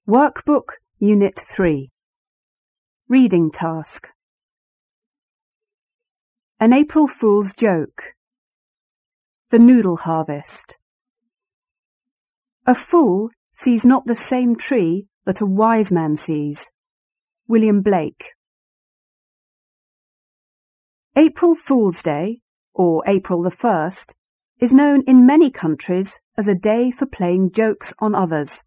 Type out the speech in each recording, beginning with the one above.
Workbook Unit 3. Reading Task. An April Fool's Joke. The Noodle Harvest. A fool sees not the same tree that a wise man sees. William Blake. April Fool's Day, or April the 1st, is known in many countries as a day for playing jokes on others.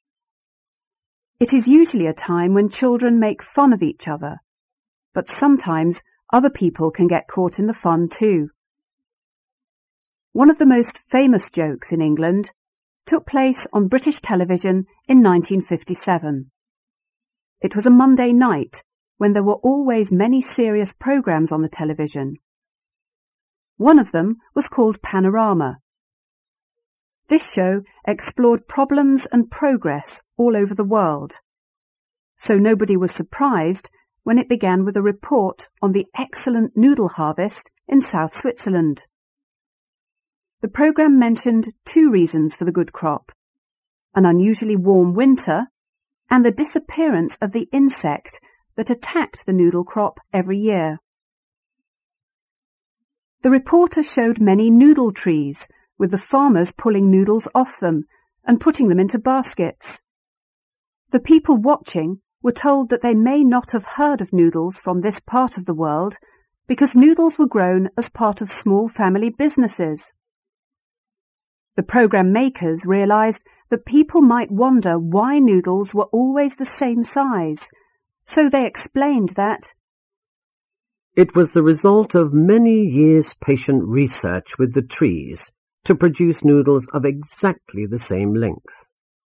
It is usually a time when children make fun of each other, but sometimes other people can get caught in the fun too. One of the most famous jokes in England took place on British television in 1957. It was a Monday night when there were always many serious programmes on the television. One of them was called Panorama. This show explored problems and progress all over the world, so nobody was surprised when it began with a report on the excellent noodle harvest in South Switzerland. The programme mentioned two reasons for the good crop: an unusually warm winter and the disappearance of the insect that attacked the noodle crop every year. The reporter showed many noodle trees, with the farmers pulling noodles off them and putting them into baskets. The people watching were told that they may not have heard of noodles from this part of the world because noodles were grown as part of small family businesses. The programme makers realised that people might wonder why noodles were always the same size, so they explained that it was the result of many years' patient research with the trees to produce noodles of exactly the same length.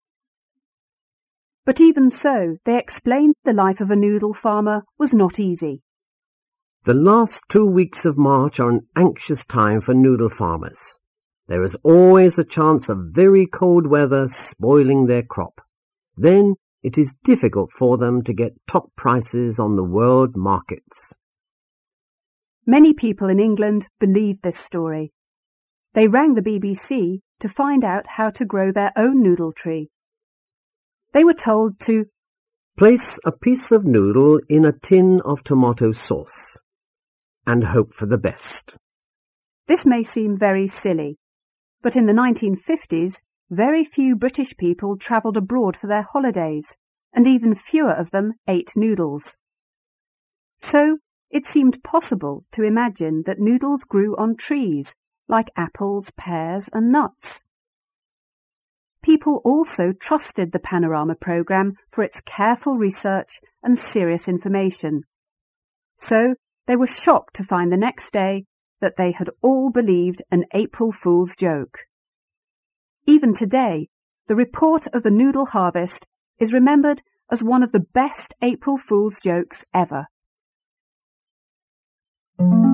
But even so, they explained the life of a noodle farmer was not easy. The last 2 weeks of March are an anxious time for noodle farmers. There is always a chance of very cold weather spoiling their crop. Then it is difficult for them to get top prices on the world markets. Many people in England believed this story. They rang the BBC to find out how to grow their own noodle tree. They were told to place a piece of noodle in a tin of tomato sauce and hope for the best. This may seem very silly, but in the 1950s, very few British people travelled abroad for their holidays, and even fewer of them ate noodles. So it seemed possible to imagine that noodles grew on trees, like apples, pears and nuts. People also trusted the Panorama programme for its careful research and serious information. So they were shocked to find the next day that they had all believed an April Fool's joke. Even today, the report of the noodle harvest is remembered as one of the best April Fool's jokes ever.